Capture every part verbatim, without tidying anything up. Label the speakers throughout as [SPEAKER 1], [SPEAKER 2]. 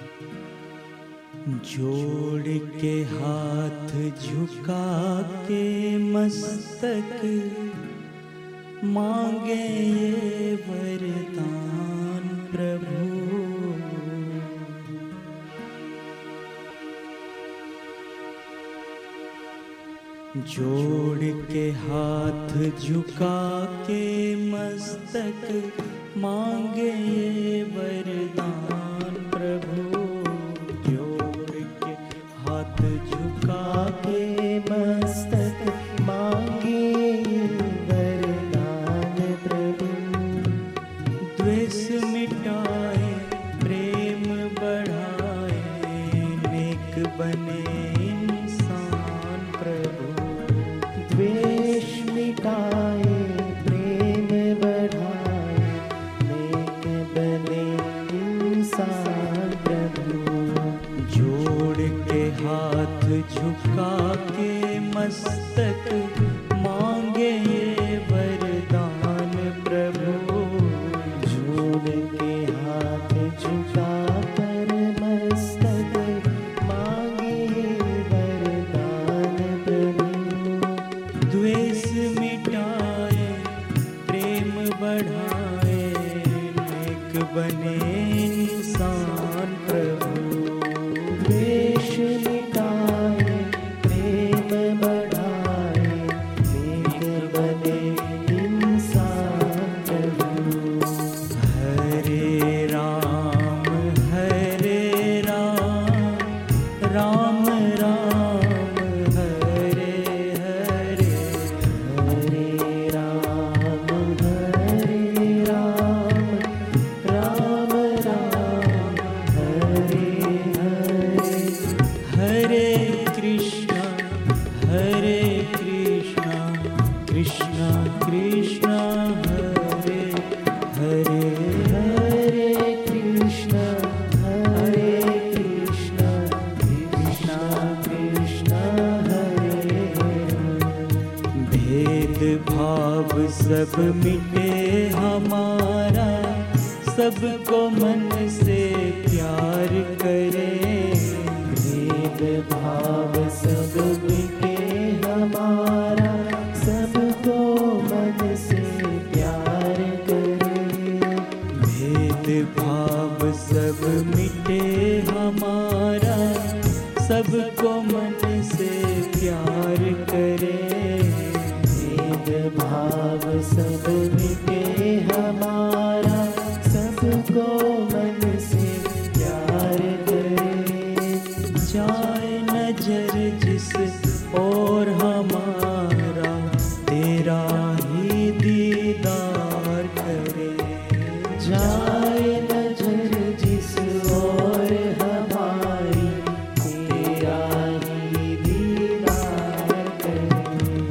[SPEAKER 1] जोड़ के हाथ झुका के मस्तक मांगे ये वरदान प्रभु। जोड़ के हाथ झुका के मस्तक मांगे ये वरदान प्रभु। जोड़ के हाथ झुका के मस्तक मांगे ये वरदान प्रभु। द्वेष मिटाए प्रेम बढ़ाए नेक बने इंसान प्रभु। द्वेष मिटाए प्रेम बढ़ाए नेक बने इंसान प्रभु। जोड़ के हाथ झुका के मस्तक मांगे ये वरदान प्रभु। जोड़ के हाथ झुका कर मस्तक मांगे ये वरदान प्रभु। द्वेष मिटाए प्रेम बढ़ाए नेक बने इंसान प्रभु। द्वेष मिटाए प्रेम बढ़ाए नेक बने इंसान प्रभु। हरे राम हरे राम राम राम हरे हरे। हरे राम हरे राम राम राम हरे हरे। हरे कृष्णा हरे कृष्णा कृष्णा कृष्णा हरे हरे। हरे कृष्णा हरे कृष्णा कृष्णा कृष्णा हरे हरे। भेद भाव सब मिटे हमारा सबको मन से प्यार करे। भेद भाव सब मिटे हमारा सबको मन से प्यार करे। भेद भाव सब मिटे हमारा सबको मन से प्यार करे। भेद भाव सब मिटे हमारा सबको मन से प्यार करे। जाए नजर जिस और हमारा तेरा ही दीदार करे। जाए नजर जिस और हमारी तेरा ही दीदार करे।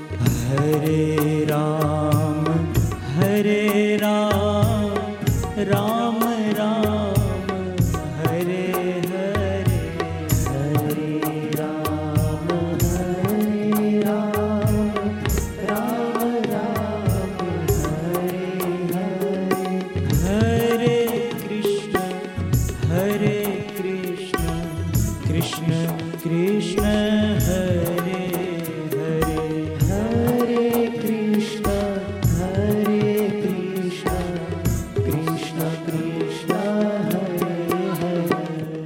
[SPEAKER 1] हरे राम हरे राम राम राम हरे हरे। हरे राम हरे राम राम राम हरे हरे। हरे कृष्ण हरे कृष्ण कृष्ण कृष्ण हरे हरे। हरे कृष्ण हरे कृष्ण कृष्ण कृष्ण हरे हरे।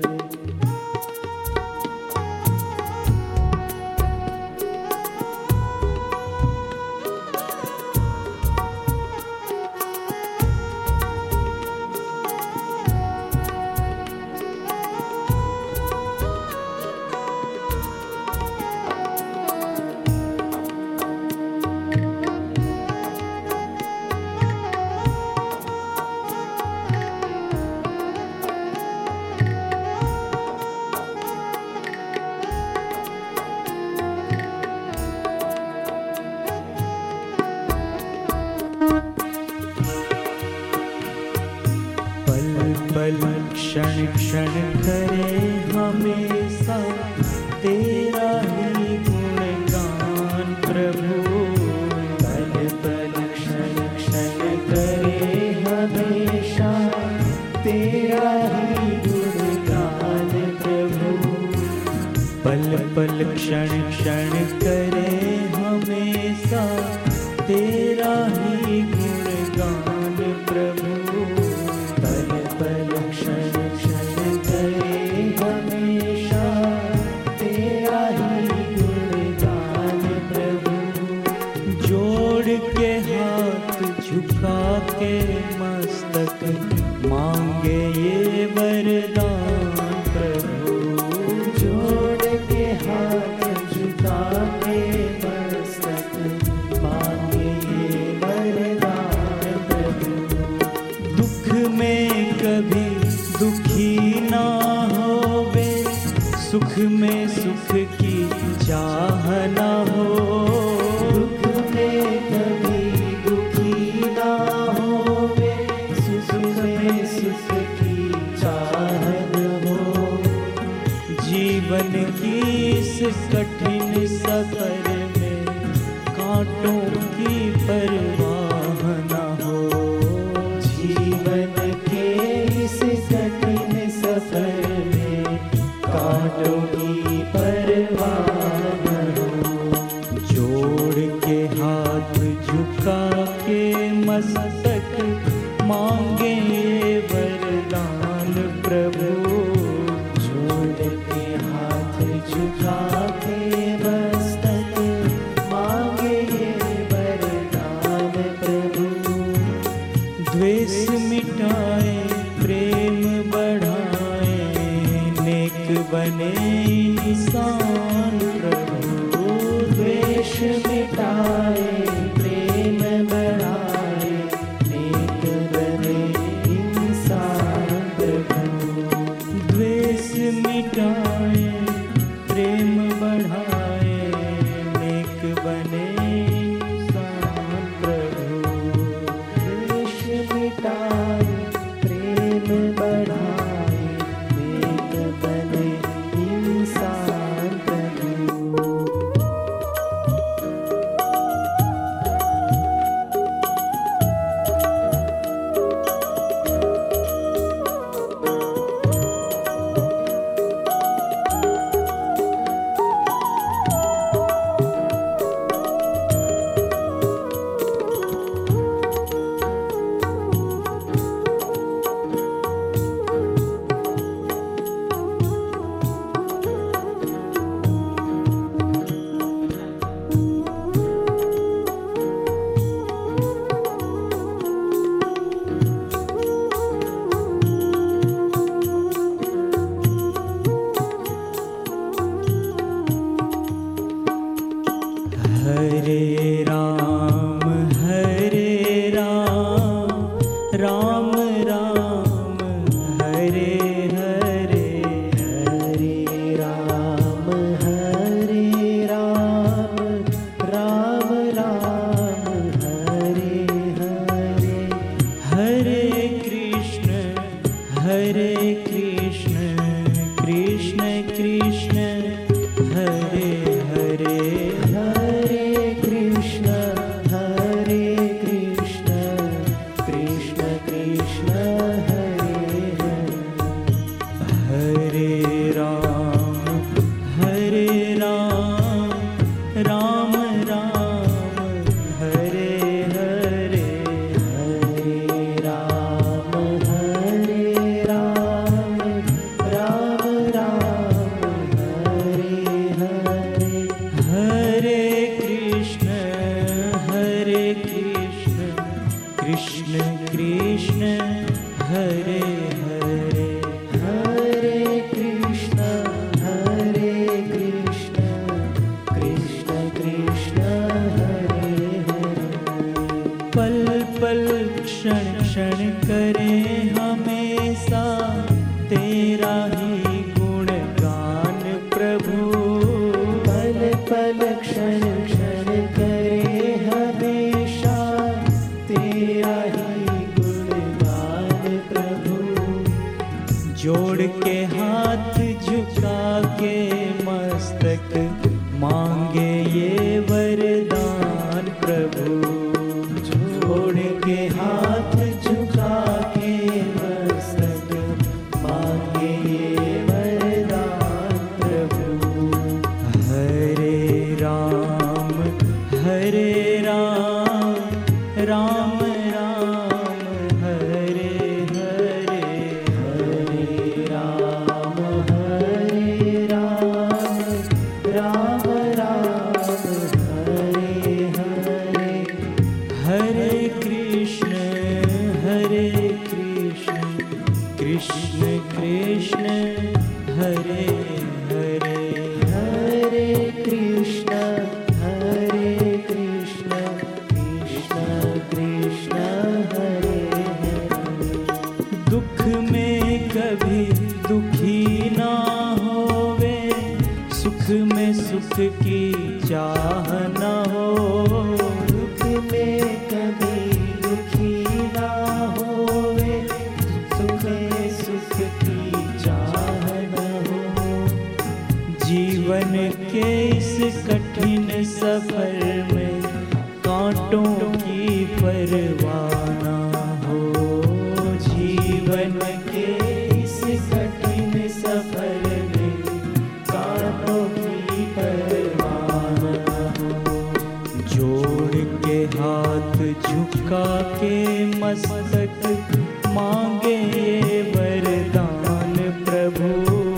[SPEAKER 1] पल क्षण क्षण करे हमेशा तेरा ही गुणगान प्रभु। पल पल क्षण क्षण करे हमेशा तेरा ही गुणगान पल क्षण क्षण करे हमेशा तेरा ही गुणगान प्रभु। पल पल क्षण क्षण करे हमेशा तेरा ही गुणगान प्रभु। जोड़ के हाथ झुका के मस्तक मांगे ये वरदान प्रभु। जोड़ के हाथ झुका के मस्तक मांगे ये वरदान प्रभु। दुख में कभी दुखी ना होवे, सुख में सुख की चाह ना हो। दुख में कभी दुखी ना होवे, सुख में सुख की चाह न हो। जीवन की इस कठिन सफर में कांटों की परवाह न हो। जीवन के इस कठिन सफर में कांटों की परवाह न हो। जोड़ के हाथ झुका के मस्तक मांगे ये वरदान प्रभु। जोड़ के हाथ झुका के मस्तक मांगे ये वरदान प्रभु। द्वेष मिटाए प्रेम बढ़ाए, नेक बने इंसान प्रभु। द्वेष मिटाए प्रेम बढ़ाए, नेक बने इंसान प्रभु। द्वेष मिटाए प्रेम बढ़ाए, नेक बने इंसान प्रभु। द्वेष मिटाए प्रेम बढ़ाए, नेक बने इंसान प्रभु। हरे राम हरे राम, राम राम हरे हरे। हरे राम हरे राम, राम राम हरे हरे। हरे कृष्ण हरे कृष्ण, कृष्ण कृष्ण हरे हरे। हरे कृष्ण हरे कृष्ण, कृष्ण कृष्ण हरे हरे। हरे राम हरे राम, राम राम हरे हरे। हरे राम हरे राम, राम राम हरे हरे। हरे कृष्ण हरे कृष्ण, कृष्ण कृष्ण हरे हरे। हरे कृष्ण हरे कृष्ण, कृष्ण कृष्ण हरे हरे। पल पल क्षण क्षण करे हमेशा तेरा ही गुणगान प्रभु। पल पल क्षण क्षण करे हमेशा तेरा ही गुणगान प्रभु। जोड़ के हाथ झुका के मस्तक मांगे ये वरदान प्रभु। जोड़ के हाथ झुका के मस्तक मांगे ये वरदान प्रभु। कृष्ण कृष्ण हरे हरे,
[SPEAKER 2] हरे कृष्ण हरे कृष्ण, कृष्ण कृष्ण हरे हरे।
[SPEAKER 1] दुख में कभी दुखी ना होवे, सुख में सुख की चाह न हो।
[SPEAKER 2] दुख में कभी दुखी ना होवे, सुख में सुख की चाह न हो।
[SPEAKER 1] जीवन के इस कठिन सफर में कांटों की परवाह ना हो। जीवन
[SPEAKER 2] के इस कठिन सफर में कांटों की परवाह न हो।
[SPEAKER 1] जोड़ के हाथ झुका के मस्तक मांगे ये वरदान प्रभु।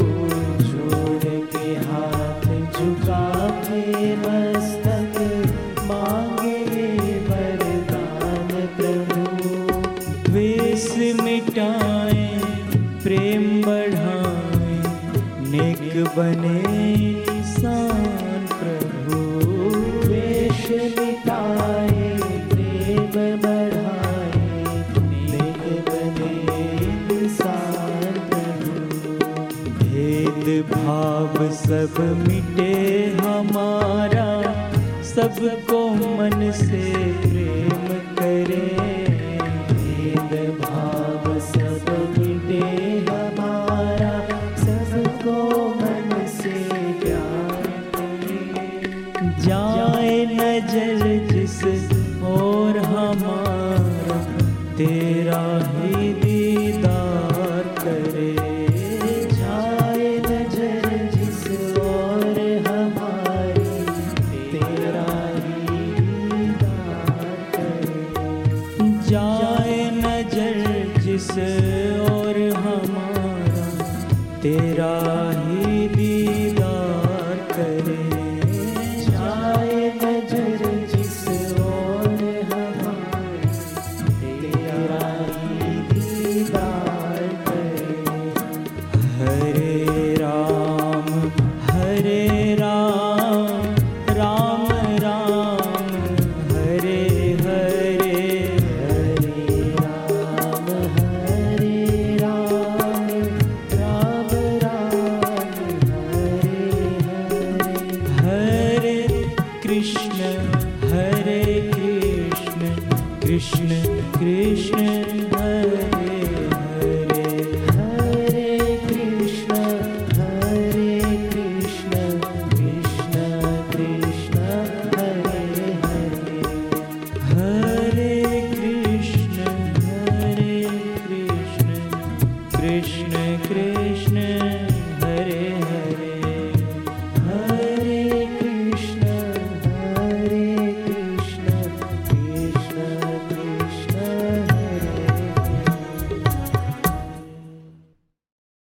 [SPEAKER 2] जोड़ के हाथ झुका के मस्तक मांगे ये वरदान प्रभु।
[SPEAKER 1] द्वेष मिटाए प्रेम बढ़ाए, नेक बने इंसान प्रभु।
[SPEAKER 2] द्वेष मिटाए प्रेम बढ़ाए, नेक बने इंसान प्रभु।
[SPEAKER 1] भेद भाव सब मिटे हमारा, सबको मन से प्रेम करे।
[SPEAKER 2] भेद भाव सब मिटे हमारा, सबको मन से प्यार करे।
[SPEAKER 1] जाए नजर जिस और हमारा, तेरा ही दीदार करे।
[SPEAKER 2] जाए नजर जिस और हमारी, तेरा ही दीदार करे।
[SPEAKER 1] जाए नजर जिस और हमारा, तेरा ही दीदार करे।
[SPEAKER 2] जाए नजर जिस और हमारी, तेरा ही दीदार करे।
[SPEAKER 1] हरे राम हरे राम, राम राम हरे हरे।
[SPEAKER 2] हरे राम हरे राम, राम राम हरे हरे।
[SPEAKER 1] हरे कृष्ण हरे कृष्ण, कृष्ण कृष्ण हरे हरे।
[SPEAKER 2] हरे कृष्ण हरे कृष्ण, कृष्ण कृष्ण हरे हरे।
[SPEAKER 1] हरे कृष्ण हरे कृष्ण, कृष्ण कृष्ण